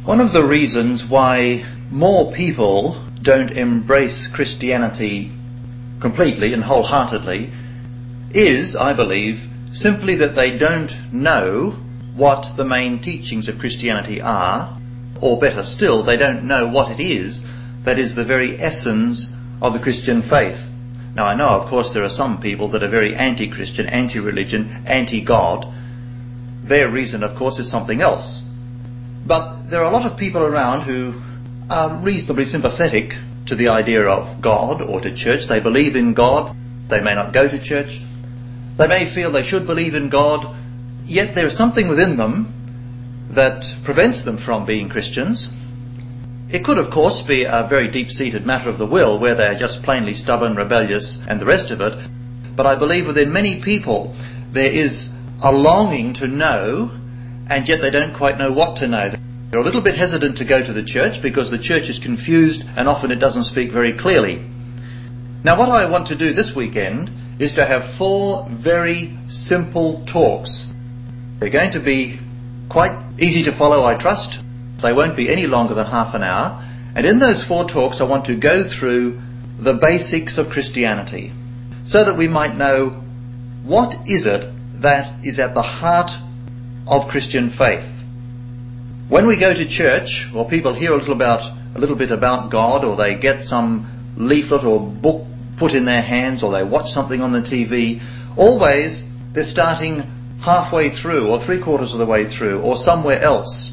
One of the reasons why more people don't embrace Christianity completely and wholeheartedly is, I believe, simply that they don't know what the main teachings of Christianity are, or better still, they don't know what it is that is the very essence of the Christian faith. Now I know, of course, there are some people that are very anti-Christian, anti-religion, anti-God. Their reason, of course, is something else. But there are a lot of people around who are reasonably sympathetic to the idea of God or to church. They believe in God. They may not go to church. They may feel they should believe in God, yet there is something within them that prevents them from being Christians. It could, of course, be a very deep-seated matter of the will, where they are just plainly stubborn, rebellious, and the rest of it. But I believe within many people there is a longing to know, and yet they don't quite know what to know. They're a little bit hesitant to go to the church because the church is confused and often it doesn't speak very clearly. Now what I want to do this weekend is to have 4 very simple talks. They're going to be quite easy to follow, I trust. They won't be any longer than half an hour. And in those 4 talks I want to go through the basics of Christianity so that we might know what is it that is at the heart of Christian faith. When we go to church, or people hear a little bit about God, or they get some leaflet or book put in their hands, or they watch something on the TV, always they're starting halfway through, or 3/4 of the way through, or somewhere else.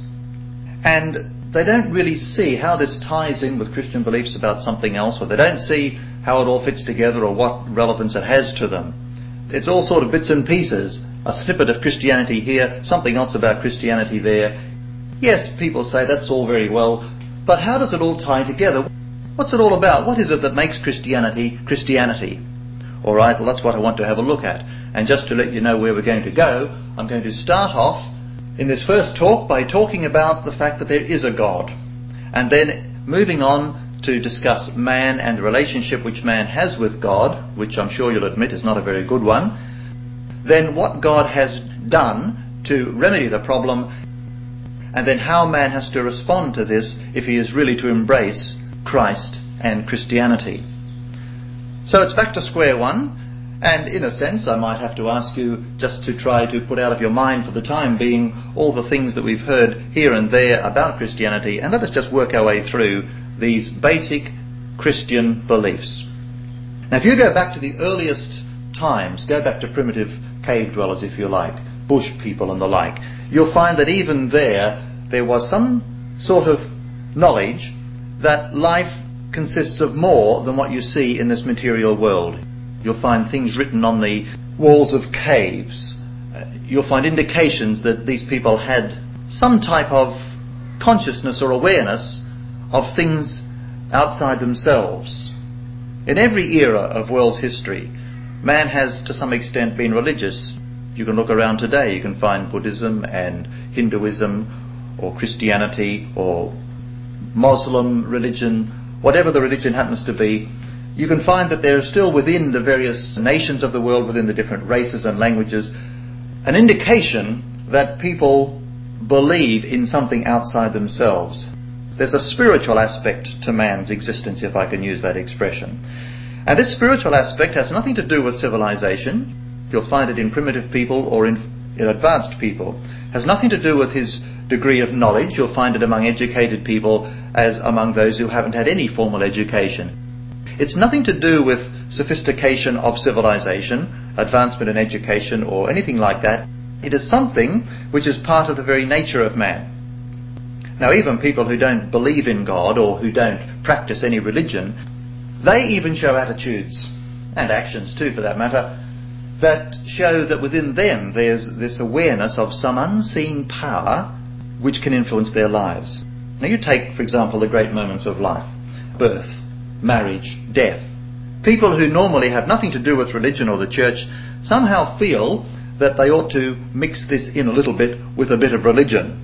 And they don't really see how this ties in with Christian beliefs about something else, or they don't see how it all fits together or what relevance it has to them. It's all sort of bits and pieces, a snippet of Christianity here, something else about Christianity there. Yes, people say that's all very well, but how does it all tie together? What's it all about? What is it that makes Christianity Christianity? All right, well, that's what I want to have a look at. And just to let you know where we're going to go, I'm going to start off in this first talk by talking about the fact that there is a God, and then moving on to discuss man and the relationship which man has with God, which I'm sure you'll admit is not a very good one. Then what God has done to remedy the problem, and then how man has to respond to this if he is really to embrace Christ and Christianity. So it's back to square one, and in a sense I might have to ask you just to try to put out of your mind for the time being all the things that we've heard here and there about Christianity, and let us just work our way through these basic Christian beliefs. Now if you go back to the earliest times, go back to primitive cave dwellers if you like, bush people and the like, you'll find that even there was some sort of knowledge that life consists of more than what you see in this material world. You'll find things written on the walls of caves. You'll find indications that these people had some type of consciousness or awareness of things outside themselves. In every era of world's history, man has to some extent been religious. You can look around today, you can find Buddhism and Hinduism or Christianity or Muslim religion, whatever the religion happens to be. You can find that there is still within the various nations of the world, within the different races and languages, an indication that people believe in something outside themselves. There's a spiritual aspect to man's existence, if I can use that expression. And this spiritual aspect has nothing to do with civilization. You'll find it in primitive people or in advanced people. It has nothing to do with his degree of knowledge. You'll find it among educated people as among those who haven't had any formal education. It's nothing to do with sophistication of civilization, advancement in education or anything like that. It is something which is part of the very nature of man. Now even people who don't believe in God or who don't practice any religion, they even show attitudes, and actions too for that matter, that show that within them there's this awareness of some unseen power which can influence their lives. Now you take, for example, the great moments of life: birth, marriage, death. People who normally have nothing to do with religion or the church somehow feel that they ought to mix this in a little bit with a bit of religion.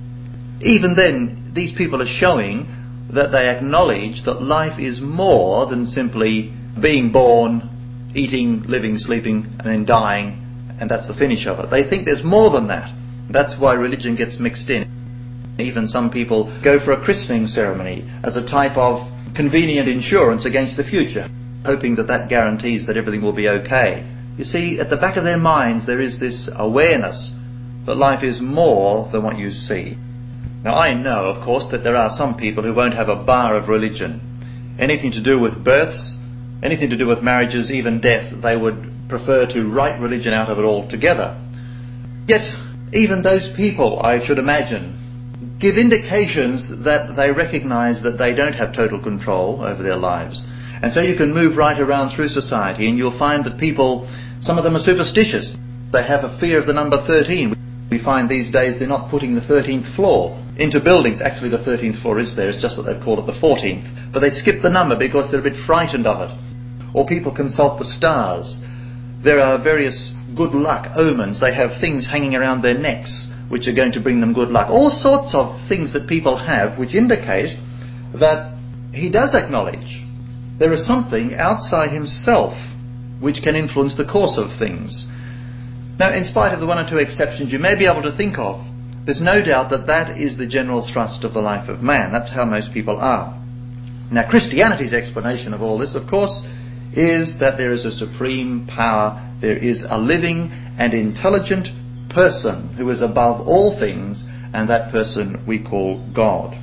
Even then, these people are showing that they acknowledge that life is more than simply being born, eating, living, sleeping, and then dying, and that's the finish of it. They think there's more than that. That's why religion gets mixed in. Even some people go for a christening ceremony as a type of convenient insurance against the future, hoping that that guarantees that everything will be okay. You see, at the back of their minds there is this awareness that life is more than what you see. Now I know, of course, that there are some people who won't have a bar of religion. Anything to do with births, anything to do with marriages, even death, they would prefer to write religion out of it altogether. Yet, even those people, I should imagine, give indications that they recognise that they don't have total control over their lives. And so you can move right around through society and you'll find that people, some of them are superstitious. They have a fear of the number 13. We find these days they're not putting the 13th floor into buildings. Actually, the 13th floor is there, it's just that they've called it the 14th. But they skip the number because they're a bit frightened of it. Or people consult the stars. There are various good luck omens. They have things hanging around their necks which are going to bring them good luck. All sorts of things that people have which indicate that he does acknowledge there is something outside himself which can influence the course of things. Now, in spite of the one or two exceptions you may be able to think of, there's no doubt that that is the general thrust of the life of man. That's how most people are. Now, Christianity's explanation of all this, of course, is that there is a supreme power, there is a living and intelligent person who is above all things, and that person we call God.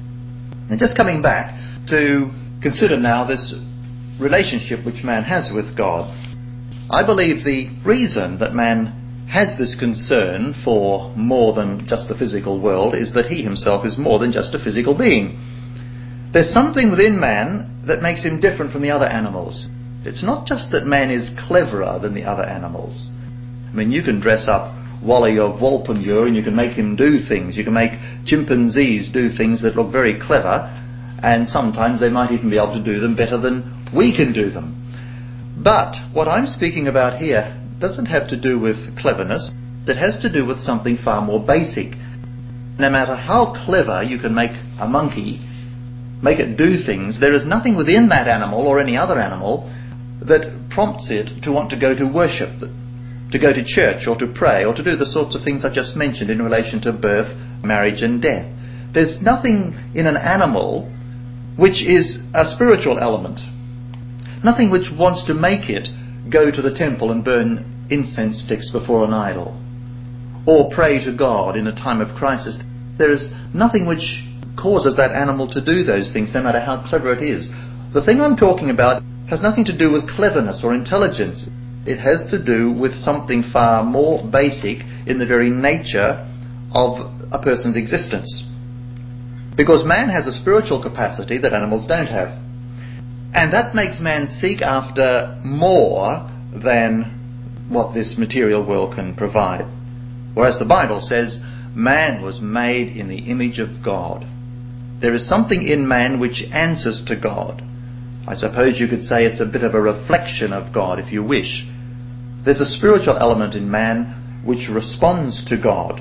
And just coming back to consider now this relationship which man has with God. I believe the reason that man has this concern for more than just the physical world is that he himself is more than just a physical being. There's something within man that makes him different from the other animals. It's not just that man is cleverer than the other animals. I mean, you can dress up Wally of Walpurgis and you can make him do things. You can make chimpanzees do things that look very clever, and sometimes they might even be able to do them better than we can do them. But what I'm speaking about here doesn't have to do with cleverness. It has to do with something far more basic. No matter how clever you can make a monkey, make it do things, there is nothing within that animal or any other animal that prompts it to want to go to worship, to go to church or to pray or to do the sorts of things I've just mentioned in relation to birth, marriage and death. There's nothing in an animal which is a spiritual element. Nothing which wants to make it go to the temple and burn incense sticks before an idol or pray to God in a time of crisis. There is nothing which causes that animal to do those things, no matter how clever it is. The thing I'm talking about has nothing to do with cleverness or intelligence. It has to do with something far more basic in the very nature of a person's existence. Because man has a spiritual capacity that animals don't have. And that makes man seek after more than what this material world can provide. Whereas the Bible says, man was made in the image of God. There is something in man which answers to God. I suppose you could say it's a bit of a reflection of God, if you wish. There's a spiritual element in man which responds to God.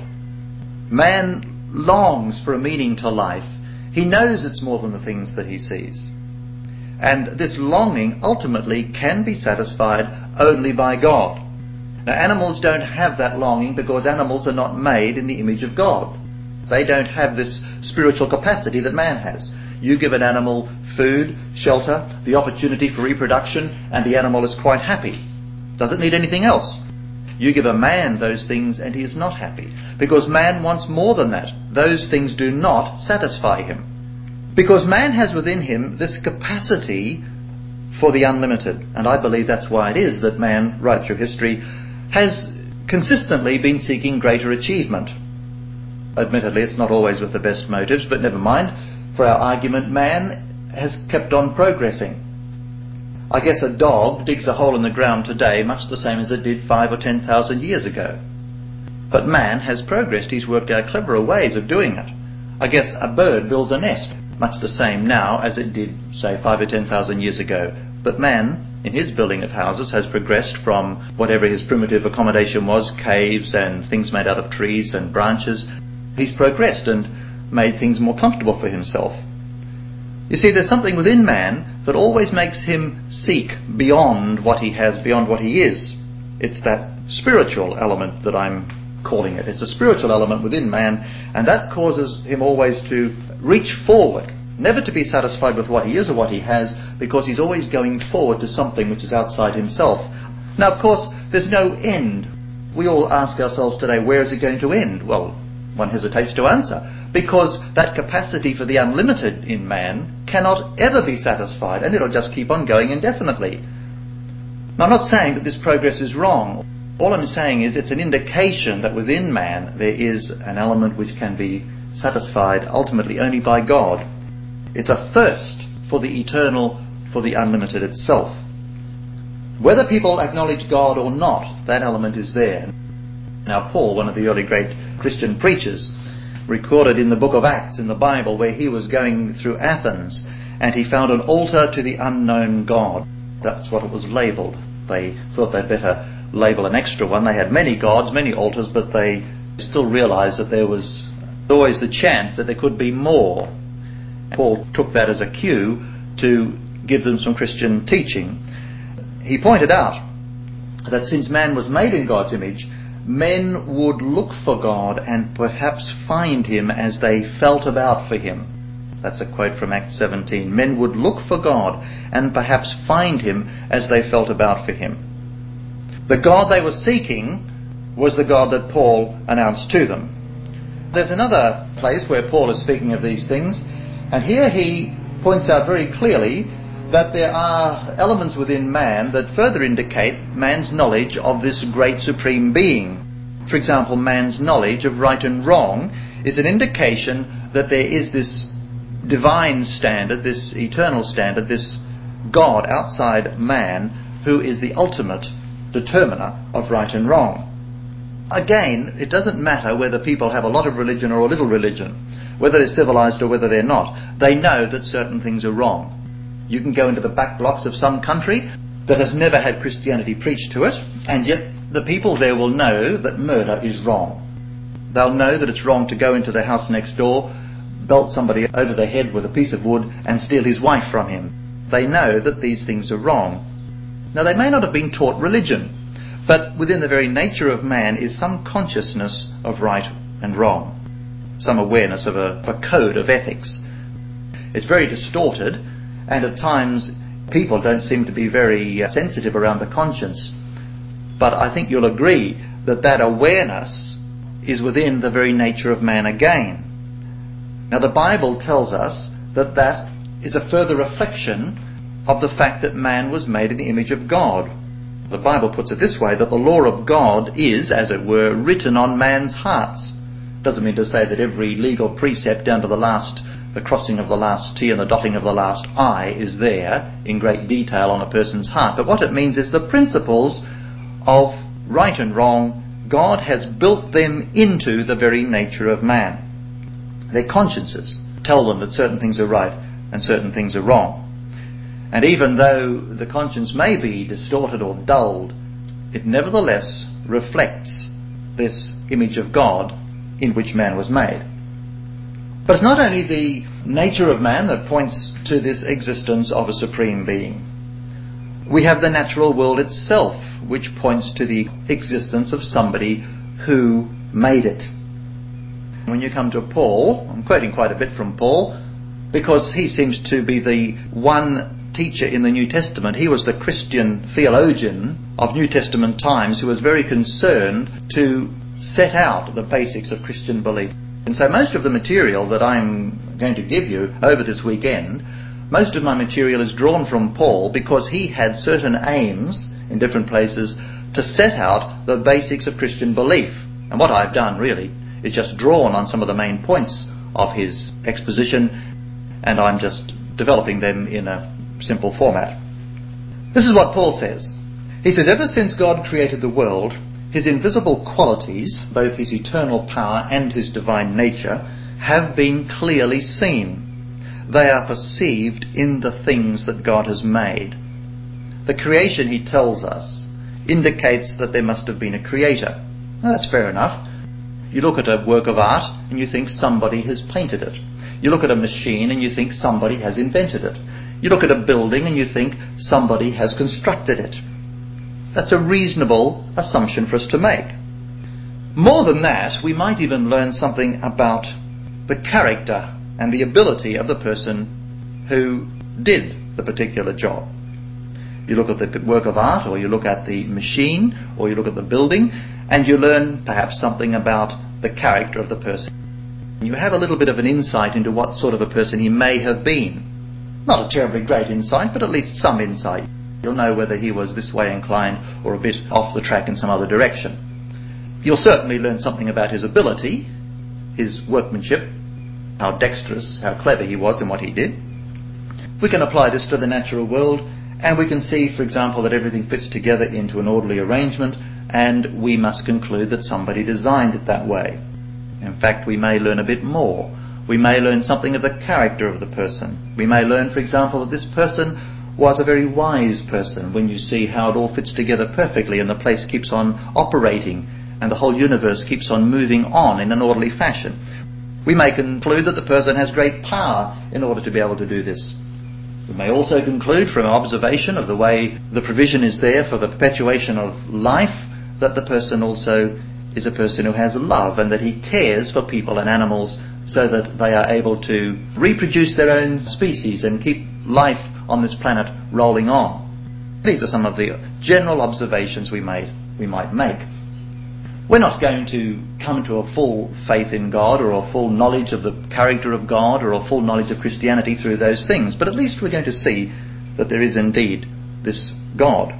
Man longs for a meaning to life. He knows it's more than the things that he sees. And this longing ultimately can be satisfied only by God. Now, animals don't have that longing because animals are not made in the image of God. They don't have this spiritual capacity that man has. You give an animal food, shelter, the opportunity for reproduction, and the animal is quite happy. Doesn't need anything else. You give a man those things and he is not happy, because man wants more than that. Those things do not satisfy him. Because man has within him this capacity for the unlimited. And I believe that's why it is that man, right through history, has consistently been seeking greater achievement. Admittedly, it's not always with the best motives, but never mind. For our argument, man has kept on progressing. I guess a dog digs a hole in the ground today much the same as it did 5,000 or 10,000 years ago. But man has progressed. He's worked out cleverer ways of doing it. I guess a bird builds a nest much the same now as it did, say, 5,000 or 10,000 years ago. But man, in his building of houses, has progressed from whatever his primitive accommodation was, caves and things made out of trees and branches. He's progressed and made things more comfortable for himself. You see, there's something within man that always makes him seek beyond what he has, beyond what he is. It's that spiritual element that I'm calling it. It's a spiritual element within man, and that causes him always to reach forward, never to be satisfied with what he is or what he has, because he's always going forward to something which is outside himself. Now, of course, there's no end. We all ask ourselves today, where is it going to end? Well, one hesitates to answer, because that capacity for the unlimited in man cannot ever be satisfied, and it'll just keep on going indefinitely. Now, I'm not saying that this progress is wrong. All I'm saying is it's an indication that within man there is an element which can be satisfied ultimately only by God. It's a thirst for the eternal, for the unlimited itself. Whether people acknowledge God or not, that element is there. Now, Paul, one of the early great Christian preachers, recorded in the book of Acts in the Bible where he was going through Athens and he found an altar to the unknown God. That's what it was labelled. They thought they'd better label an extra one. They had many gods, many altars, but they still realised that there was always the chance that there could be more. Paul took that as a cue to give them some Christian teaching. He pointed out that since man was made in God's image, men would look for God and perhaps find him as they felt about for him. That's a quote from Acts 17. Men would look for God and perhaps find him as they felt about for him. The God they were seeking was the God that Paul announced to them. There's another place where Paul is speaking of these things, and here he points out very clearly that there are elements within man that further indicate man's knowledge of this great supreme being. For example, man's knowledge of right and wrong is an indication that there is this divine standard, this eternal standard, this God outside man who is the ultimate determiner of right and wrong. Again, it doesn't matter whether people have a lot of religion or a little religion, whether they're civilized or whether they're not. They know that certain things are wrong. You can go into the back blocks of some country that has never had Christianity preached to it, and yet the people there will know that murder is wrong. They'll know that it's wrong to go into the house next door, belt somebody over the head with a piece of wood and steal his wife from him. They know that these things are wrong. Now, they may not have been taught religion, but within the very nature of man is some consciousness of right and wrong, some awareness of a code of ethics. It's very distorted, and at times people don't seem to be very sensitive around the conscience. But I think you'll agree that that awareness is within the very nature of man again. Now, the Bible tells us that that is a further reflection of the fact that man was made in the image of God. The Bible puts it this way, that the law of God is, as it were, written on man's hearts. Doesn't mean to say that every legal precept down to the crossing of the last T and the dotting of the last I is there in great detail on a person's heart. But what it means is the principles of right and wrong, God has built them into the very nature of man. Their consciences tell them that certain things are right and certain things are wrong. And even though the conscience may be distorted or dulled, it nevertheless reflects this image of God in which man was made. But it's not only the nature of man that points to this existence of a supreme being. We have the natural world itself, which points to the existence of somebody who made it. When you come to Paul, I'm quoting quite a bit from Paul, because he seems to be the one teacher in the New Testament. He was the Christian theologian of New Testament times who was very concerned to set out the basics of Christian belief. And so most of the material that I'm going to give you over this weekend, most of my material is drawn from Paul because he had certain aims in different places to set out the basics of Christian belief. And what I've done really is just drawn on some of the main points of his exposition, and I'm just developing them in a simple format. This is what Paul says. He says, ever since God created the world, his invisible qualities, both his eternal power and his divine nature, have been clearly seen. They are perceived in the things that God has made. The creation, he tells us, indicates that there must have been a creator. Now, that's fair enough. You look at a work of art and you think somebody has painted it. You look at a machine and you think somebody has invented it. You look at a building and you think somebody has constructed it. That's a reasonable assumption for us to make. More than that, we might even learn something about the character and the ability of the person who did the particular job. You look at the work of art, or you look at the machine, or you look at the building, and you learn perhaps something about the character of the person. You have a little bit of an insight into what sort of a person he may have been. Not a terribly great insight, but at least some insight. You'll know whether he was this way inclined or a bit off the track in some other direction. You'll certainly learn something about his ability, his workmanship, how dexterous, how clever he was in what he did. We can apply this to the natural world, and we can see, for example, that everything fits together into an orderly arrangement, and we must conclude that somebody designed it that way. In fact, we may learn a bit more. We may learn something of the character of the person. We may learn, for example, that this person was a very wise person, when you see how it all fits together perfectly and the place keeps on operating and the whole universe keeps on moving on in an orderly fashion. We may conclude that the person has great power in order to be able to do this. We may also conclude from observation of the way the provision is there for the perpetuation of life that the person also is a person who has love, and that he cares for people and animals so that they are able to reproduce their own species and keep life on this planet rolling on. These are some of the general observations we might make. We're not going to come to a full faith in God or a full knowledge of the character of God or a full knowledge of Christianity through those things, but at least we're going to see that there is indeed this God.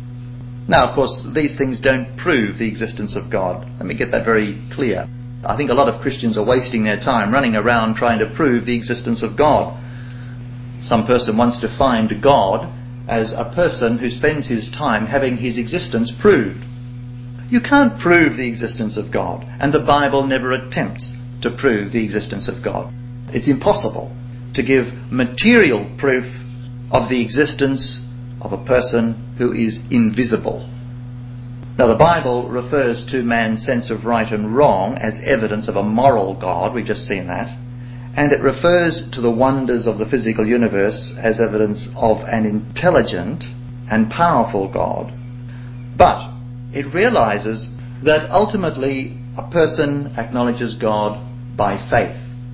Now, of course, these things don't prove the existence of God. Let me get that very clear. I think a lot of Christians are wasting their time running around trying to prove the existence of God. Some person once defined God as a person who spends his time having his existence proved. You can't prove the existence of God, and the Bible never attempts to prove the existence of God. It's impossible to give material proof of the existence of a person who is invisible. Now, the Bible refers to man's sense of right and wrong as evidence of a moral God. We've just seen that. And it refers to the wonders of the physical universe as evidence of an intelligent and powerful God. But it realizes that ultimately a person acknowledges God by faith.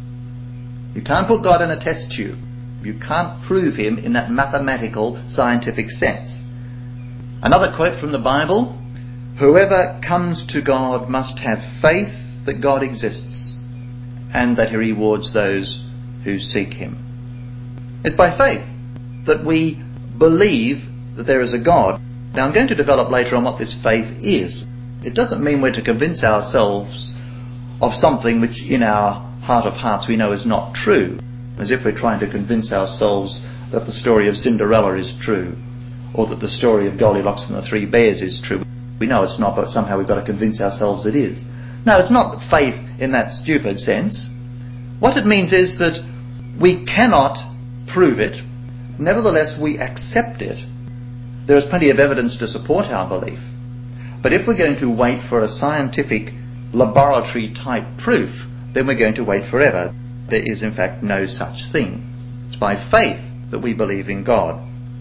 You can't put God in a test tube. You can't prove him in that mathematical, scientific sense. Another quote from the Bible: "Whoever comes to God must have faith that God exists and that he rewards those who seek him." It's by faith that we believe that there is a God. Now, I'm going to develop later on what this faith is. It doesn't mean we're to convince ourselves of something which in our heart of hearts we know is not true, as if we're trying to convince ourselves that the story of Cinderella is true, or that the story of Goldilocks and the Three Bears is true. We know it's not, but somehow we've got to convince ourselves it is. No, it's not faith in that stupid sense. What it means is that we cannot prove it, nevertheless we accept it. There is plenty of evidence to support our belief. But if we're going to wait for a scientific laboratory type proof, then we're going to wait forever. There is in fact no such thing. It's by faith that we believe in God.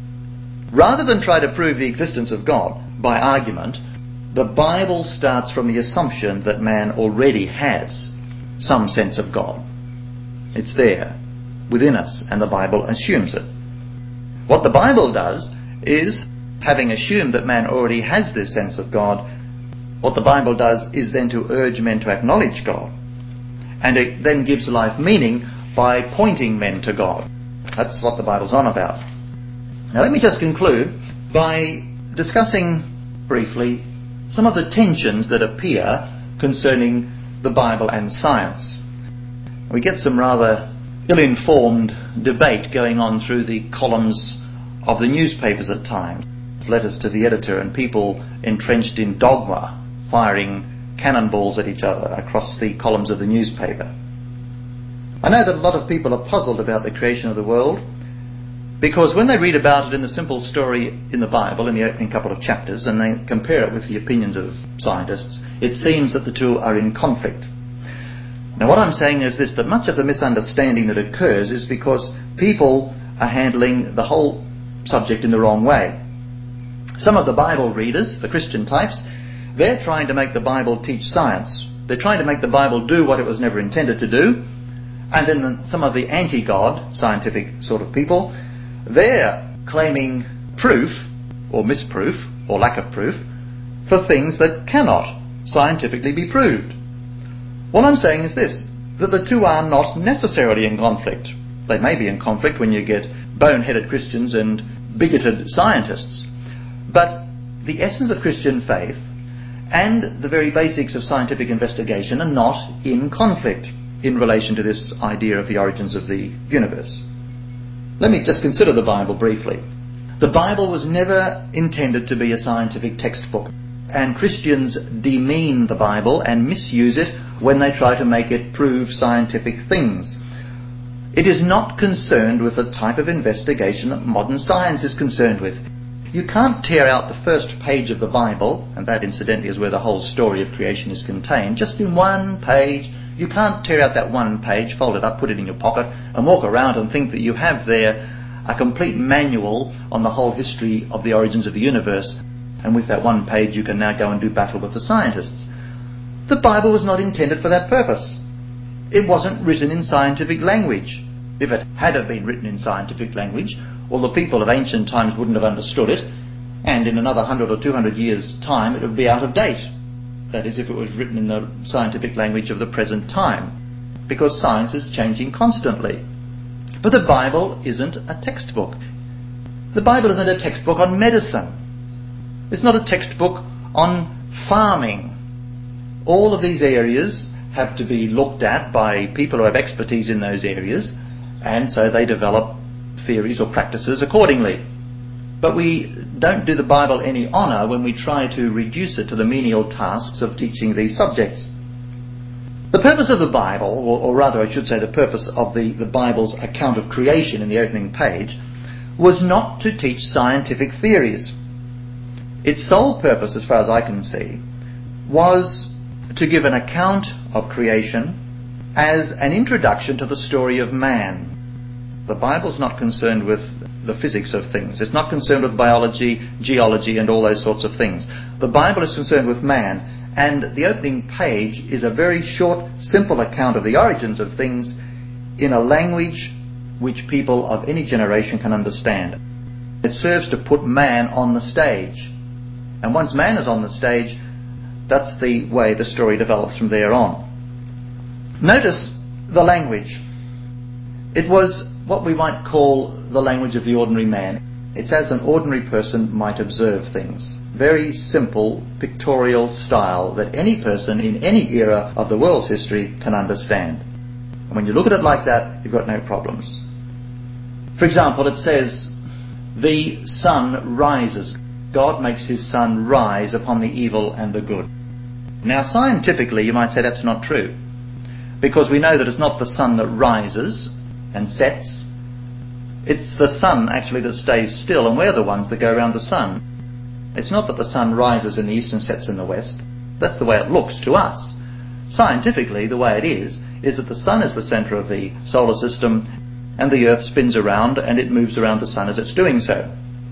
Rather than try to prove the existence of God by argument, the Bible starts from the assumption that man already has some sense of God. It's there, within us, and the Bible assumes it. What the Bible does is, having assumed that man already has this sense of God, what the Bible does is then to urge men to acknowledge God. And it then gives life meaning by pointing men to God. That's what the Bible's on about. Now let me just conclude by discussing briefly some of the tensions that appear concerning the Bible and science. We get some rather ill-informed debate going on through the columns of the newspapers at times. Letters to the editor and people entrenched in dogma firing cannonballs at each other across the columns of the newspaper. I know that a lot of people are puzzled about the creation of the world, because when they read about it in the simple story in the Bible, in the opening couple of chapters, and they compare it with the opinions of scientists, it seems that the two are in conflict. Now what I'm saying is this, that much of the misunderstanding that occurs is because people are handling the whole subject in the wrong way. Some of the Bible readers, the Christian types, They're trying to make the Bible teach science. They're trying to make the Bible do what it was never intended to do. And then some of the anti-God, scientific sort of people, they're claiming proof, or misproof, or lack of proof, for things that cannot scientifically be proved. What I'm saying is this, that the two are not necessarily in conflict. They may be in conflict when you get boneheaded Christians and bigoted scientists. But the essence of Christian faith and the very basics of scientific investigation are not in conflict in relation to this idea of the origins of the universe. Let me just consider the Bible briefly. The Bible was never intended to be a scientific textbook, and Christians demean the Bible and misuse it when they try to make it prove scientific things. It is not concerned with the type of investigation that modern science is concerned with. You can't tear out the first page of the Bible, and that incidentally is where the whole story of creation is contained, just in one page. You can't tear out that one page, fold it up, put it in your pocket, and walk around and think that you have there a complete manual on the whole history of the origins of the universe, and with that one page you can now go and do battle with the scientists. The Bible was not intended for that purpose. It wasn't written in scientific language. If it had have been written in scientific language, well, the people of ancient times wouldn't have understood it, and in another 100 or 200 years' time it would be out of date. That is, if it was written in the scientific language of the present time, because science is changing constantly. But the Bible isn't a textbook. The Bible isn't a textbook on medicine. It's not a textbook on farming. All of these areas have to be looked at by people who have expertise in those areas, and so they develop theories or practices accordingly. But we don't do the Bible any honour when we try to reduce it to the menial tasks of teaching these subjects. The purpose of the Bible, or rather I should say the purpose of the Bible's account of creation in the opening page, was not to teach scientific theories. Its sole purpose, as far as I can see, was to give an account of creation as an introduction to the story of man. The Bible's not concerned with the physics of things. It's not concerned with biology, geology, and all those sorts of things. The Bible is concerned with man, and the opening page is a very short, simple account of the origins of things in a language which people of any generation can understand. It serves to put man on the stage. And once man is on the stage, that's the way the story develops from there on. Notice the language. It was what we might call the language of the ordinary man. It's as an ordinary person might observe things. Very simple, pictorial style that any person in any era of the world's history can understand. And when you look at it like that, you've got no problems. For example, it says, the sun rises. God makes his sun rise upon the evil and the good. Now, scientifically, you might say that's not true, because we know that it's not the sun that rises and sets. It's the sun actually that stays still, and we're the ones that go around the sun. It's not that the sun rises in the east and sets in the west. That's the way it looks to us. Scientifically, the way it is that the sun is the centre of the solar system, and the earth spins around and it moves around the sun as it's doing so.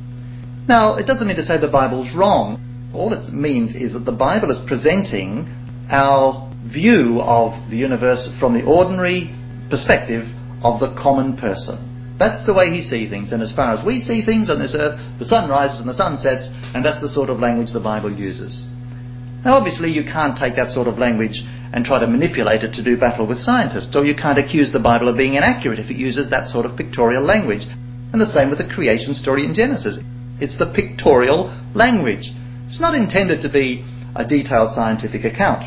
Now, it doesn't mean to say the Bible's wrong. All it means is that the Bible is presenting our view of the universe from the ordinary perspective of the common person. That's the way he sees things, and as far as we see things on this earth, the sun rises and the sun sets, and that's the sort of language the Bible uses. Now, obviously, you can't take that sort of language and try to manipulate it to do battle with scientists, or you can't accuse the Bible of being inaccurate if it uses that sort of pictorial language. And the same with the creation story in Genesis. It's the pictorial language. It's not intended to be a detailed scientific account.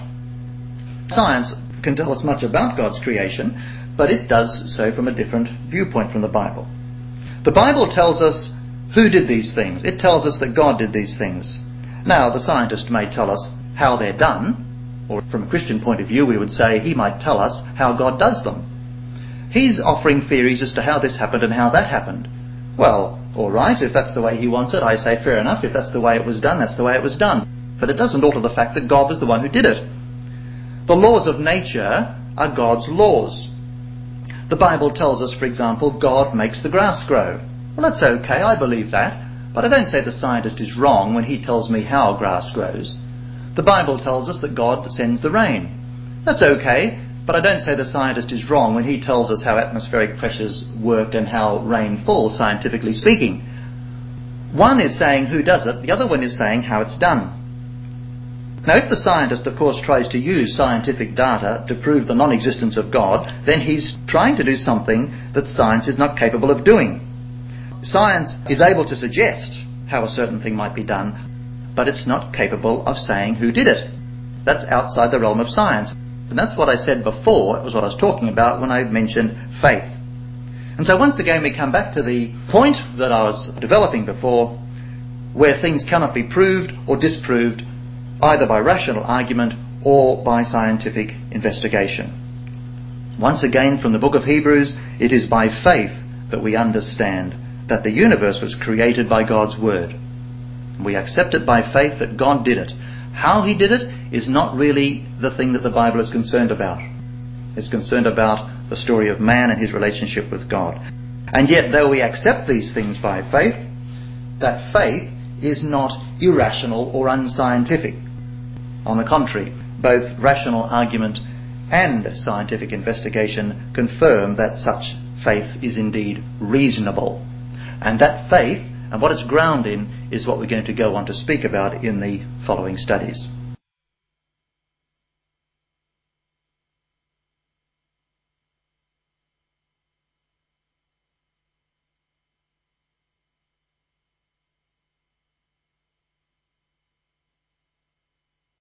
Science can tell us much about God's creation, but it does so from a different viewpoint from the Bible. The Bible tells us who did these things. It tells us that God did these things. Now, the scientist may tell us how they're done, or from a Christian point of view, we would say he might tell us how God does them. He's offering theories as to how this happened and how that happened. Well, all right, if that's the way he wants it, I say fair enough. If that's the way it was done, that's the way it was done. But it doesn't alter the fact that God was the one who did it. The laws of nature are God's laws. The Bible tells us, for example, God makes the grass grow. Well, that's okay, I believe that. But I don't say the scientist is wrong when he tells me how grass grows. The Bible tells us that God sends the rain. That's okay, but I don't say the scientist is wrong when he tells us how atmospheric pressures work and how rain falls, scientifically speaking. One is saying who does it, the other one is saying how it's done. Now, if the scientist, of course, tries to use scientific data to prove the non-existence of God, then he's trying to do something that science is not capable of doing. Science is able to suggest how a certain thing might be done, but it's not capable of saying who did it. That's outside the realm of science. And that's what I said before. It was what I was talking about when I mentioned faith. And so once again we come back to the point that I was developing before, where things cannot be proved or disproved either by rational argument or by scientific investigation. Once again, from the book of Hebrews, it is by faith that we understand that the universe was created by God's word. We accept it by faith that God did it. How he did it is not really the thing that the Bible is concerned about. It's concerned about the story of man and his relationship with God. And yet, though we accept these things by faith, that faith is not irrational or unscientific. On the contrary, both rational argument and scientific investigation confirm that such faith is indeed reasonable. And that faith and what it's grounded in is what we're going to go on to speak about in the following studies.